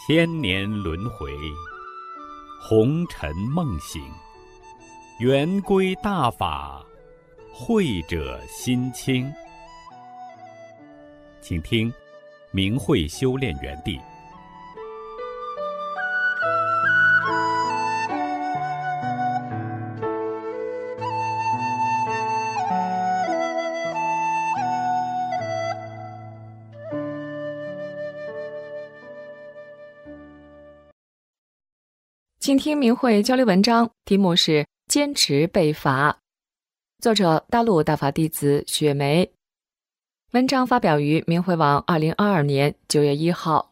千年轮回，红尘梦醒，圆规大法，慧者心清。请听明慧修炼园地。 请听明慧交流文章，题目是坚持背法，作者大陆大法弟子雪梅。文章发表于明慧网2022年9月1号。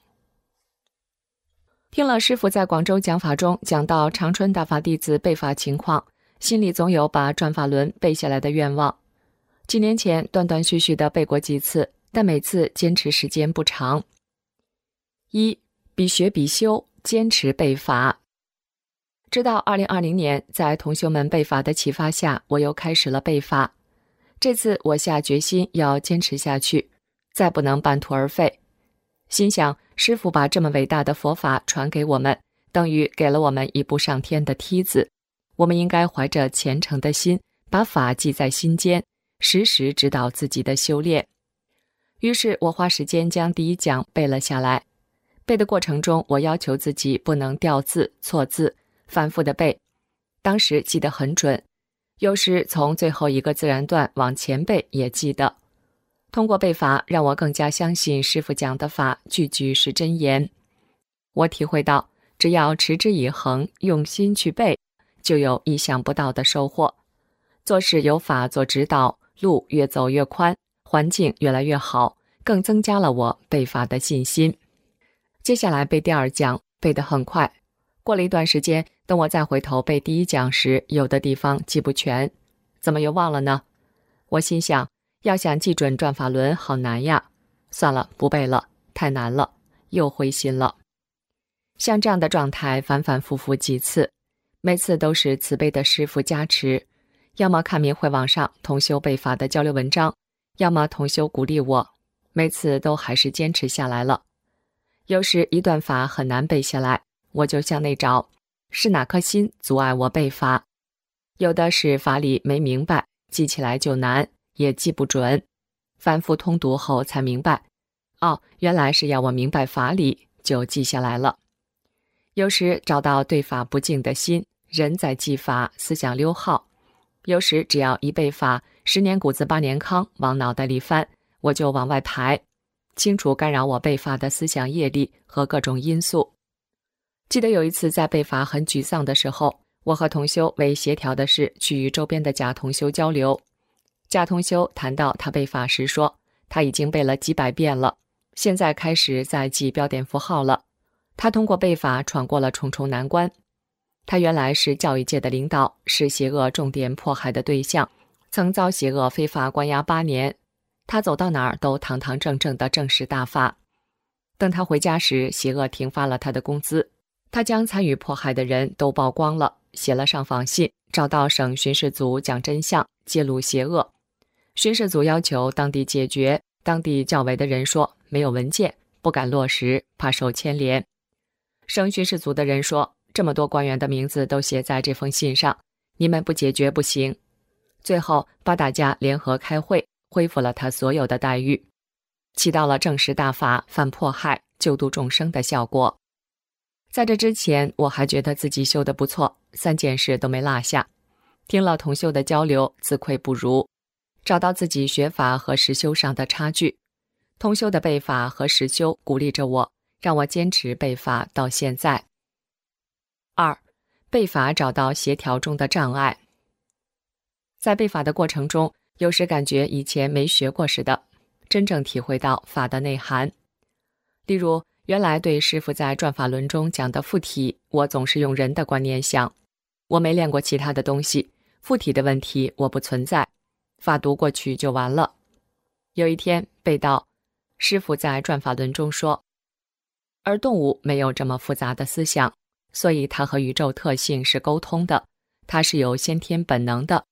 听了师父在广州讲法中讲到长春大法弟子背法情况，心里总有把转法轮背下来的愿望。几年前断断续续地背过几次，但每次坚持时间不长。一、比学比修，坚持背法。直到2020年，在同修们背法的启发下，我又开始了背法。这次我下决心要坚持下去，再不能半途而废。心想，师父把这么伟大的佛法传给我们，等于给了我们一部上天的梯子。我们应该怀着虔诚的心，把法记在心间，时时指导自己的修炼。于是我花时间将第一讲背了下来。背的过程中，我要求自己不能掉字、错字，反复的背，当时记得很准，有时从最后一个自然段往前背也记得。通过背法，让我更加相信师父讲的法句句是真言。我体会到，只要持之以恒，用心去背，就有意想不到的收获。做事有法做指导，路越走越宽，环境越来越好，更增加了我背法的信心。接下来背第二讲，背得很快。过了一段时间，等我再回头背第一讲时，有的地方记不全，怎么又忘了呢？我心想，要想记准转法轮好难呀，算了，不背了，太难了，又灰心了。像这样的状态反反复复几次，每次都是慈悲的师父加持，要么看明慧网上同修背法的交流文章，要么同修鼓励我，每次都还是坚持下来了。有时一段法很难背下来，我就向内找，是哪颗心阻碍我背法？有的是法理没明白，记起来就难，也记不准。反复通读后才明白，原来是要我明白法理，就记下来了。有时找到对法不敬的心，人在记法，思想溜号。有时只要一背法，10年谷子8年糠往脑袋里翻，我就往外排，清楚干扰我背法的思想业力和各种因素。记得有一次在背法很沮丧的时候，我和同修为协调的事去与周边的假同修交流。假同修谈到他背法时说，他已经背了几百遍了，现在开始在记标点符号了。他通过背法闯过了重重难关。他原来是教育界的领导，是邪恶重点迫害的对象，曾遭邪恶非法关押8年。他走到哪儿都堂堂正正的正视大法。等他回家时，邪恶停发了他的工资。他将参与迫害的人都曝光了，写了上访信，找到省巡视组讲真相，揭露邪恶。巡视组要求当地解决，当地较为的人说没有文件，不敢落实，怕受牵连。省巡视组的人说，这么多官员的名字都写在这封信上，你们不解决不行。最后把大家联合开会，恢复了他所有的待遇，起到了正视大法、反迫害、救度众生的效果。在这之前，我还觉得自己修得不错，3件事都没落下。听了同修的交流，自愧不如，找到自己学法和实修上的差距。同修的背法和实修鼓励着我，让我坚持背法到现在。2、背法找到协调中的障碍。在背法的过程中，有时感觉以前没学过似的，真正体会到法的内涵。例如，原来对师父在转法轮中讲的附体，我总是用人的观念想，我没练过其他的东西，附体的问题我不存在，法读过去就完了。有一天背到，师父在转法轮中说，而动物没有这么复杂的思想，所以它和宇宙特性是沟通的，它是有先天本能的。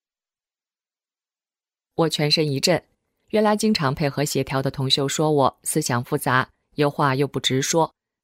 我全身一震，原来经常配合协调的同修说我思想复杂，有话又不直说，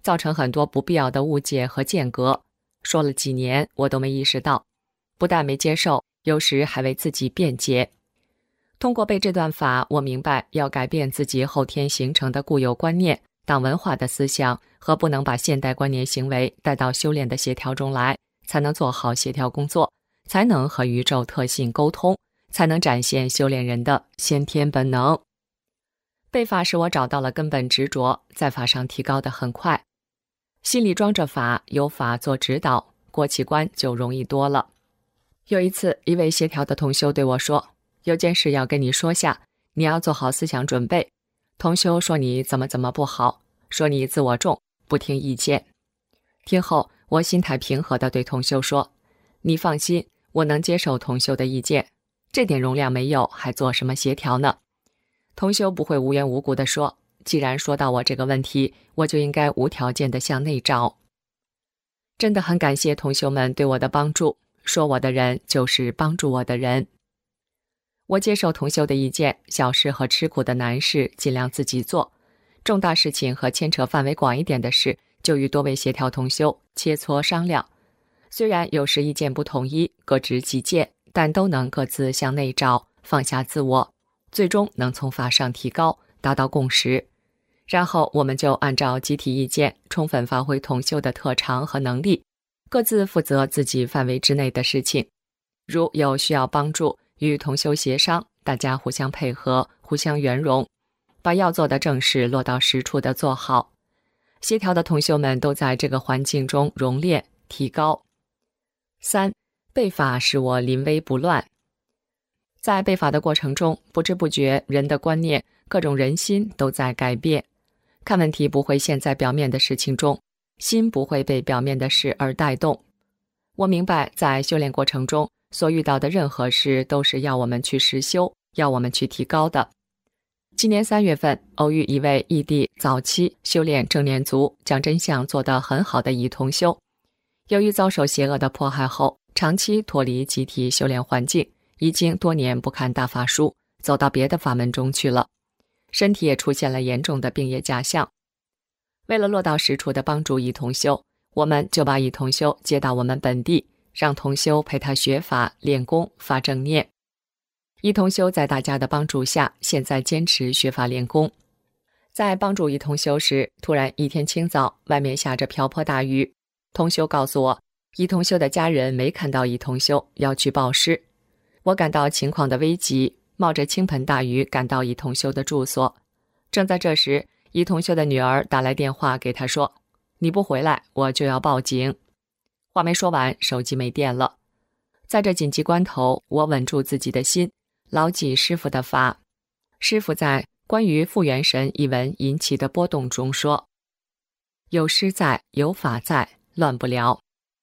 造成很多不必要的误解和间隔。说了几年，我都没意识到，不但没接受，有时还为自己辩解。通过背这段法，我明白要改变自己后天形成的固有观念、党文化的思想，和不能把现代观念行为带到修炼的协调中来，才能做好协调工作，才能和宇宙特性沟通，才能展现修炼人的先天本能。背法使我找到了根本执着，在法上提高得很快。心里装着法，有法做指导，过起关就容易多了。有一次，一位协调的同修对我说，有件事要跟你说下，你要做好思想准备。同修说你怎么不好，说你自我重，不听意见。听后，我心态平和地对同修说，你放心，我能接受同修的意见，这点容量没有，还做什么协调呢？同修不会无缘无故地说，既然说到我这个问题，我就应该无条件地向内找。真的很感谢同修们对我的帮助，说我的人就是帮助我的人。我接受同修的意见，小事和吃苦的难事尽量自己做，重大事情和牵扯范围广一点的事，就与多位协调同修切磋商量。虽然有时意见不统一，各执己见，但都能各自向内找，放下自我，最终能从法上提高，达到共识。然后我们就按照集体意见，充分发挥同修的特长和能力，各自负责自己范围之内的事情。如有需要帮助，与同修协商，大家互相配合，互相圆融，把要做的正事落到实处的做好。协调的同修们都在这个环境中熔炼提高。3. 背法使我临危不乱。在背法的过程中，不知不觉人的观念、各种人心都在改变。看问题不会陷在表面的事情中，心不会被表面的事而带动。我明白，在修炼过程中所遇到的任何事都是要我们去实修，要我们去提高的。今年3月份，偶遇一位异地早期修炼正念族，将真相做得很好的乙同修。由于遭受邪恶的迫害后，长期脱离集体修炼环境，已经多年不看大法书，走到别的法门中去了，身体也出现了严重的病业假象。为了落到实处的帮助乙同修，我们就把乙同修接到我们本地，让同修陪他学法、练功、发正念。乙同修在大家的帮助下，现在坚持学法练功。在帮助乙同修时，突然一天清早，外面下着瓢泼大雨。同修告诉我，乙同修的家人没看到乙同修，要去报失。我感到情况的危急，冒着倾盆大雨赶到乙同修的住所。正在这时，乙同修的女儿打来电话给他说，你不回来，我就要报警。话没说完，手机没电了。在这紧急关头，我稳住自己的心，牢记师父的法。师父在关于复原神一文引起的波动中说，有师在，有法在，乱不了。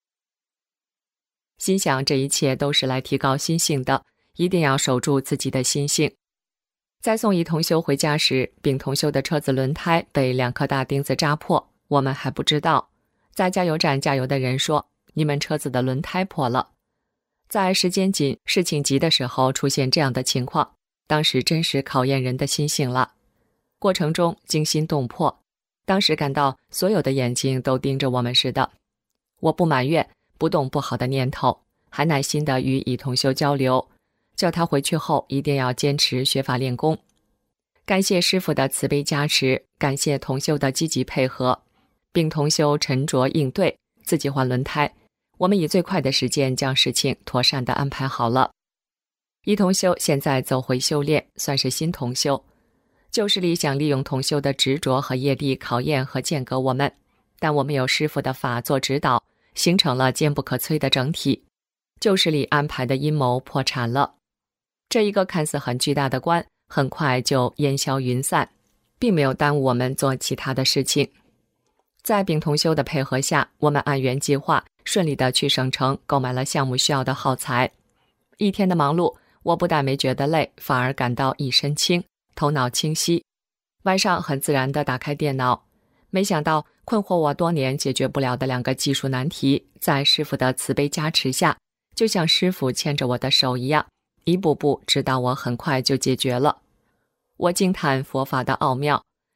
心想这一切都是来提高心性的，一定要守住自己的心性。在送乙同修回家时，丙同修的车子轮胎被2颗大钉子扎破，我们还不知道。在加油站加油的人说，你们车子的轮胎破了。在时间紧、事情急的时候出现这样的情况，当时真是考验人的心性了。过程中惊心动魄，当时感到所有的眼睛都盯着我们似的。我不埋怨，不动不好的念头，还耐心地与乙同修交流，叫他回去后一定要坚持学法练功。感谢师父的慈悲加持，感谢同修的积极配合，并同修沉着应对，自己换轮胎。我们以最快的时间将事情妥善地安排好了。乙同修现在走回修炼，算是新同修。旧势力想利用同修的执着和业力考验和间隔我们，但我们有师父的法做指导，形成了坚不可摧的整体。旧势力安排的阴谋破产了。这一个看似很巨大的关，很快就烟消云散，并没有耽误我们做其他的事情。在丙同修的配合下，我们按原计划顺利地去省城购买了项目需要的耗材。一天的忙碌，我不但没觉得累，反而感到一身轻，头脑清晰。晚上很自然地打开电脑，没想到困惑我多年解决不了的2个技术难题，在师父的慈悲加持下，就像师父牵着我的手一样，一步步指导我，很快就解决了。我惊叹佛法的奥妙，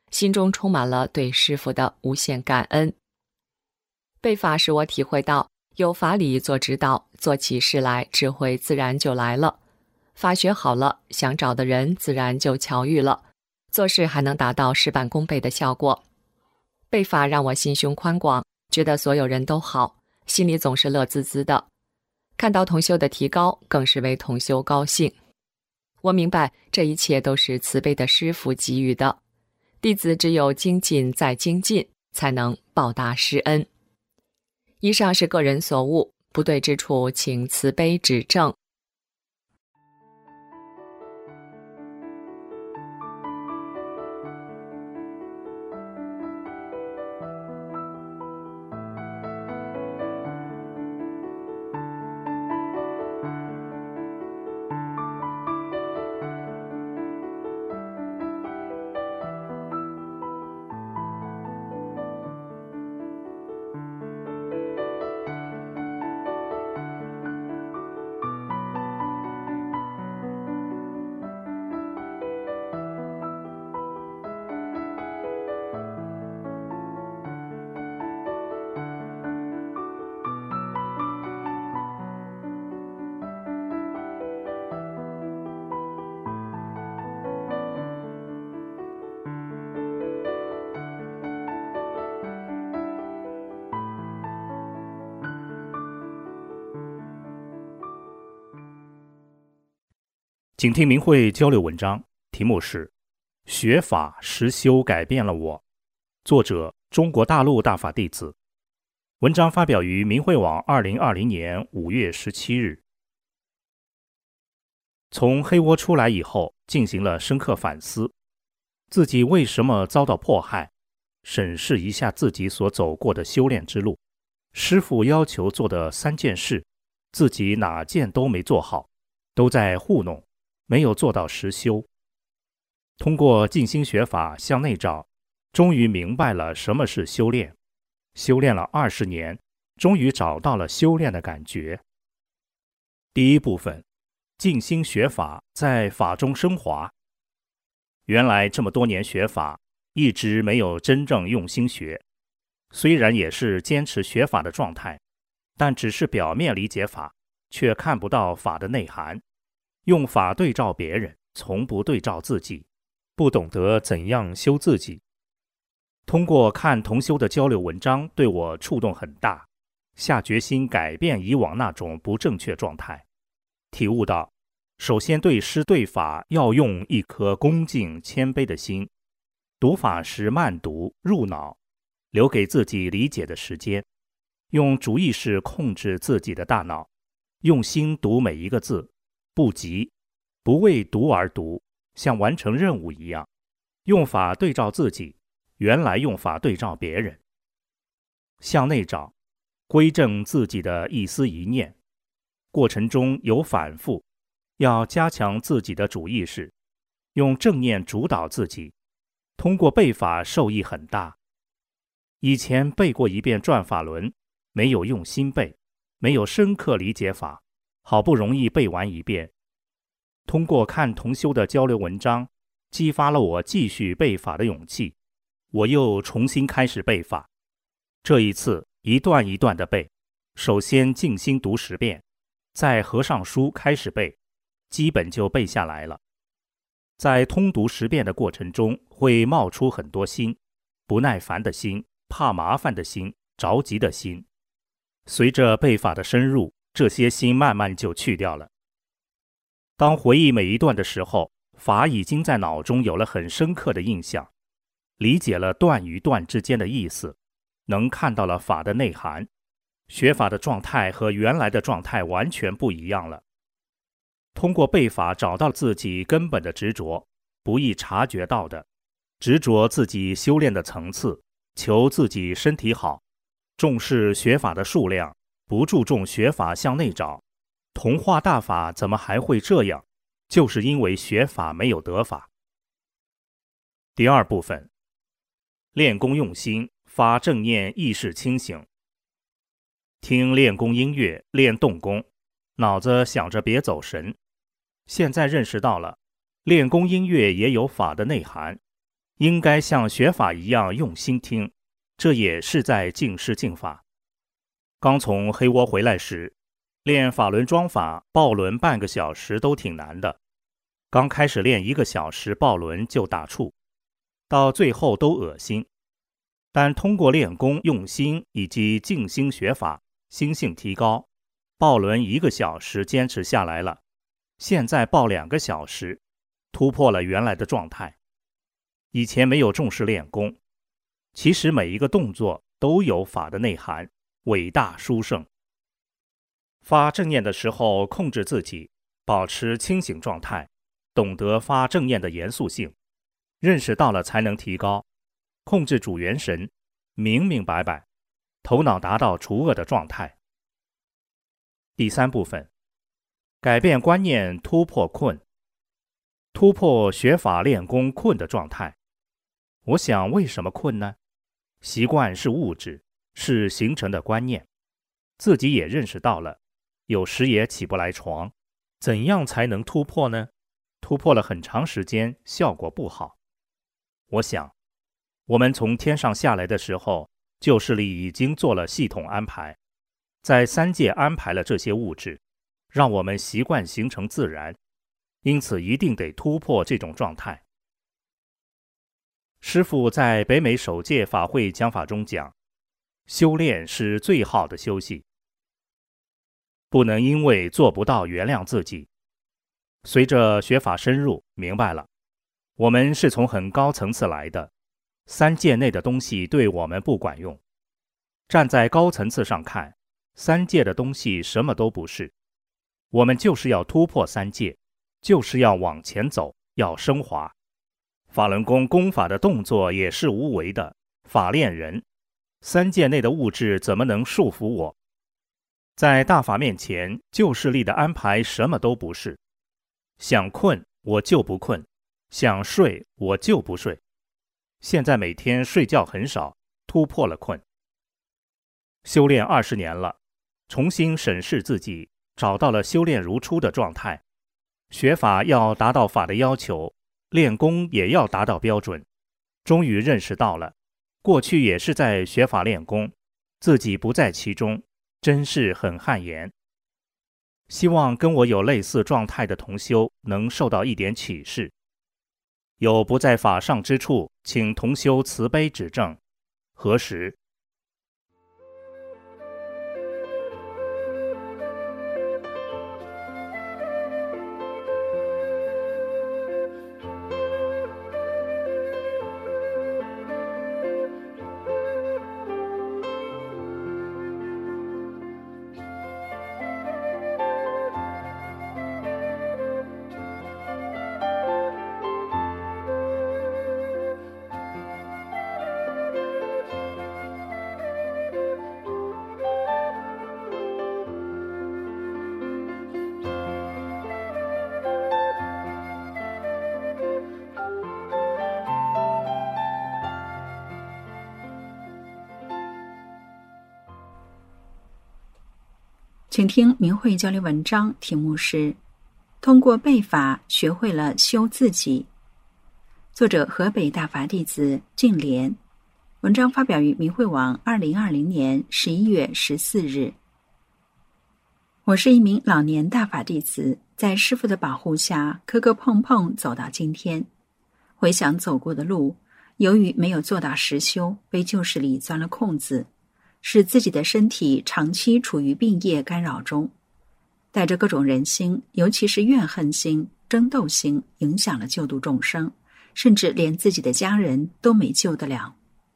心中充满了对师父的无限感恩。背法使我体会到，有法理做指导，做起事来智慧自然就来了。法学好了，想找的人自然就巧遇了，做事还能达到事半功倍的效果。背法让我心胸宽广，觉得所有人都好，心里总是乐滋滋的。看到同修的提高，更是为同修高兴。我明白这一切都是慈悲的师父给予的，弟子只有精进再精进，才能报答师恩。以上是个人所悟，不对之处请慈悲指正。 请听明慧交流文章，题目是学法实修改变了我，作者中国大陆大法弟子。文章发表于明慧网2020年5月17日。从黑窝出来以后，进行了深刻反思，自己为什么遭到迫害，审视一下自己所走过的修炼之路，师父要求做的3件事，自己哪件都没做好，都在糊弄，没有做到实修。通过静心学法向内找，终于明白了什么是修炼。修炼了20年，终于找到了修炼的感觉。第一部分，静心学法在法中升华。原来这么多年学法，一直没有真正用心学，虽然也是坚持学法的状态，但只是表面理解法，却看不到法的内涵。用法对照别人，从不对照自己，不懂得怎样修自己。通过看同修的交流文章，对我触动很大，下决心改变以往那种不正确状态。体悟到，首先对师对法要用一颗恭敬谦卑的心，读法时慢读入脑，留给自己理解的时间，用主意识控制自己的大脑，用心读每一个字，不急，不为读而读，像完成任务一样。用法对照自己，原来用法对照别人。向内找，归正自己的一思一念，过程中有反复，要加强自己的主意识，用正念主导自己。通过背法受益很大。以前背过一遍转法轮，没有用心背，没有深刻理解法，好不容易背完一遍。通过看同修的交流文章，激发了我继续背法的勇气，我又重新开始背法。这一次一段一段的背，首先静心读10遍，再合上书开始背，基本就背下来了。在通读10遍的过程中，会冒出很多心，不耐烦的心，怕麻烦的心，着急的心。随着背法的深入，这些心慢慢就去掉了。当回忆每一段的时候，法已经在脑中有了很深刻的印象，理解了段与段之间的意思，能看到了法的内涵。学法的状态和原来的状态完全不一样了。通过背法找到自己根本的执着，不易察觉到的，执着自己修炼的层次，求自己身体好，重视学法的数量，不注重学法向内找。同化大法怎么还会这样？就是因为学法没有得法。第二部分，练功用心，发正念，意识清醒。听练功音乐，练动功，脑子想着别走神。现在认识到了，练功音乐也有法的内涵， 应该像学法一样用心听，这也是在敬师敬法。刚从黑窝回来时，练法轮桩法抱轮半个小时都挺难的，刚开始练1个小时抱轮就打怵，到最后都恶心。但通过练功用心以及静心学法，心性提高，抱轮1个小时坚持下来了，现在抱2个小时，突破了原来的状态。以前没有重视练功，其实每一个动作都有法的内涵，伟大殊胜。发正念的时候控制自己，保持清醒状态，懂得发正念的严肃性，认识到了才能提高，控制主元神，明明白白，头脑达到除恶的状态。第3部分，改变观念，突破困，突破学法练功困的状态。我想为什么困呢？习惯是物质，是形成的观念，自己也认识到了，有时也起不来床，怎样才能突破呢？突破了很长时间，效果不好。我想，我们从天上下来的时候，旧世里已经做了系统安排，在3界安排了这些物质，让我们习惯形成自然，因此一定得突破这种状态。师父在北美首届法会讲法中讲，修炼是最好的休息，不能因为做不到原谅自己。随着学法深入，明白了，我们是从很高层次来的，3界内的东西对我们不管用。站在高层次上看，3界的东西什么都不是。我们就是要突破3界，就是要往前走，要升华。法轮功功法的动作也是无为的，法练人，3界内的物质怎么能束缚我？在大法面前，旧势力的安排什么都不是。想困我就不困，想睡我就不睡。现在每天睡觉很少，突破了困。修炼20年了，重新审视自己，找到了修炼如初的状态。学法要达到法的要求，练功也要达到标准。终于认识到了，过去也是在学法练功，自己不在其中，真是很汗颜。希望跟我有类似状态的同修能受到一点启示。有不在法上之处，请同修慈悲指正。何时？ 请听明慧交流文章，题目是通过背法学会了修自己，作者河北大法弟子净莲，文章发表于明慧网2020年11月14日。我是一名老年大法弟子，在师父的保护下磕磕碰碰走到今天。回想走过的路，由于没有做到实修，被旧势力钻了空子，使自己的身体长期处于病业干扰中，带着各种人心，尤其是怨恨心、争斗心，影响了救度众生，甚至连自己的家人都没救得了。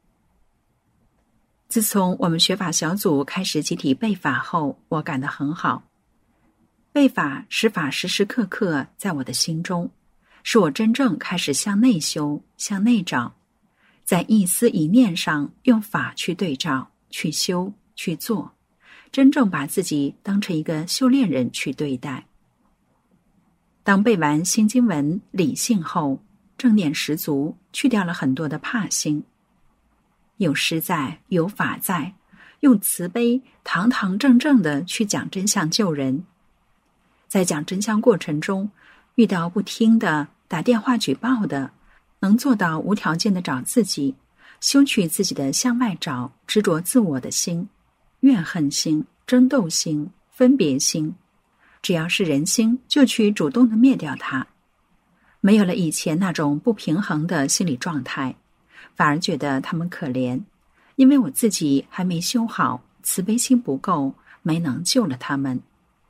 自从我们学法小组开始集体背法后，我感到很好。背法使法时时刻刻在我的心中，使我真正开始向内修、向内找，在一思一念上用法去对照、去修、去做，真正把自己当成一个修炼人去对待。当背完心经文理性后，正念十足，去掉了很多的怕心。有师在，有法在，用慈悲堂堂正正的去讲真相救人。在讲真相过程中，遇到不听的、打电话举报的， 能做到无条件的找自己，修去自己的向外找、执着自我的心、怨恨心、争斗心、分别心，只要是人心，就去主动的灭掉它。没有了以前那种不平衡的心理状态，反而觉得他们可怜，因为我自己还没修好，慈悲心不够，没能救了他们。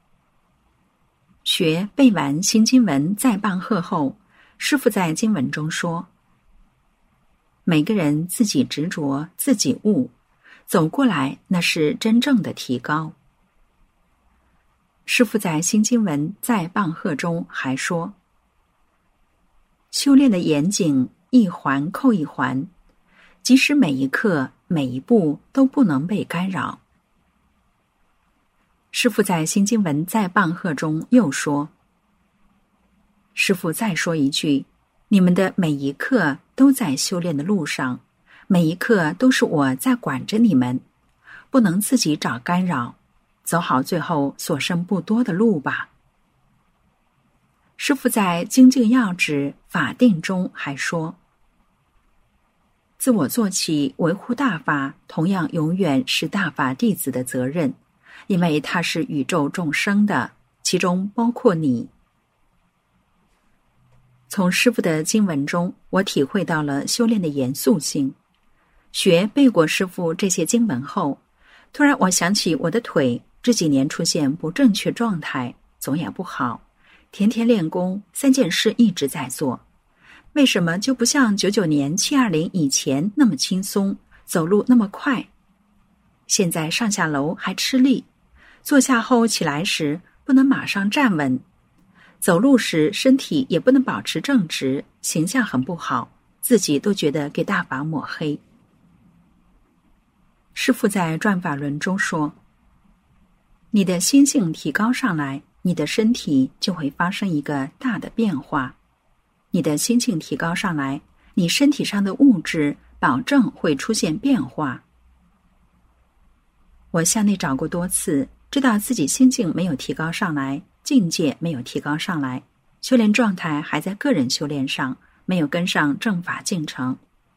学背完心经文再棒喝后，师父在经文中说，每个人自己执着，自己悟，走过来那是真正的提高。师父在心经文再棒喝中还说，修炼的严谨一环扣一环，即使每一刻每一步都不能被干扰。师父在心经文再棒喝中又说，师父再说一句，你们的每一刻都在修炼的路上，每一刻都是我在管着你们，不能自己找干扰，走好最后所剩不多的路吧。师父在精进要旨法定中还说，自我做起维护大法，同样永远是大法弟子的责任，因为它是宇宙众生的，其中包括你。从师父的经文中，我体会到了修炼的严肃性。学背过师父这些经文后，突然我想起我的腿这几年出现不正确状态，总也不好，天天练功，3件事一直在做，为什么就不像99年720以前那么轻松，走路那么快？现在上下楼还吃力，坐下后起来时不能马上站稳，走路时身体也不能保持正直，形象很不好，自己都觉得给大法抹黑。师父在转法轮中说，你的心性提高上来，你的身体就会发生一个大的变化。你的心性提高上来，你身体上的物质保证会出现变化。我向内找过多次，知道自己心境没有提高上来，境界没有提高上来，修炼状态还在个人修炼上，没有跟上正法进程。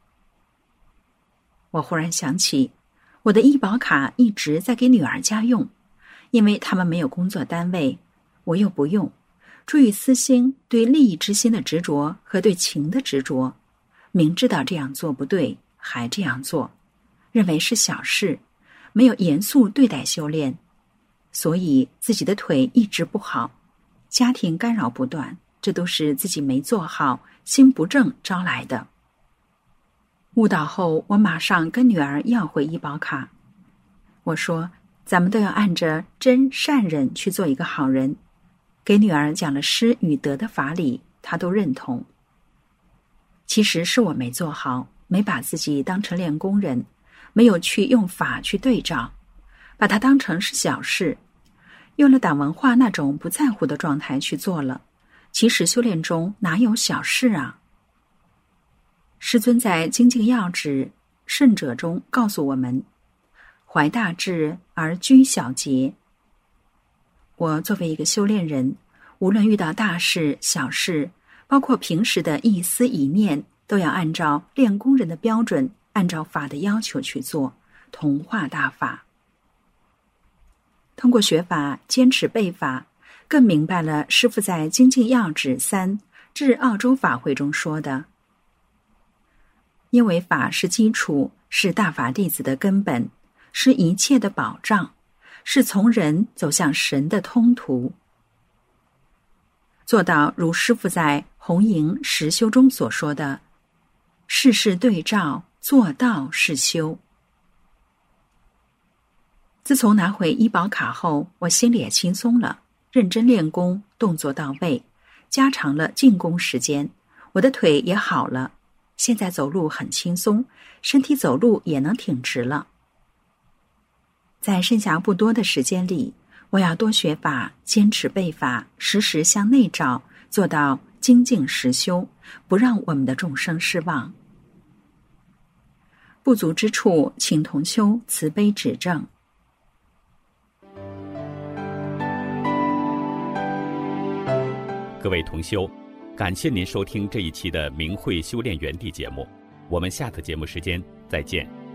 我忽然想起，我的医保卡一直在给女儿家用，因为他们没有工作单位，我又不用。出于私心，对利益之心的执着和对情的执着，明知道这样做不对，还这样做，认为是小事，没有严肃对待修炼，所以自己的腿一直不好，家庭干扰不断，这都是自己没做好，心不正招来的。悟道后，我马上跟女儿要回医保卡。我说，咱们都要按着真善忍去做一个好人。给女儿讲了施与德的法理，她都认同。其实是我没做好，没把自己当成练功人，没有去用法去对照，把它当成是小事，用了党文化那种不在乎的状态去做了。其实修炼中哪有小事啊？师尊在精进要旨圣者中告诉我们，怀大志而居小节。我作为一个修炼人，无论遇到大事小事，包括平时的一思一念，都要按照练功人的标准，按照法的要求去做，同化大法。通过学法，坚持背法，更明白了师父在精进要旨3至澳洲法会中说的，因为法是基础，是大法弟子的根本，是一切的保障，是从人走向神的通途。做到如师父在红营实修中所说的，事事对照，做到是修。自从拿回医保卡后，我心里也轻松了，认真练功，动作到位，加长了进攻时间，我的腿也好了，现在走路很轻松，身体走路也能挺直了。在剩下不多的时间里，我要多学法，坚持背法，时时向内找，做到精进实修，不让我们的众生失望。不足之处，请同修慈悲指正。 各位同修， 感谢您收听这一期的明慧修炼园地节目，我们下次节目时间再见。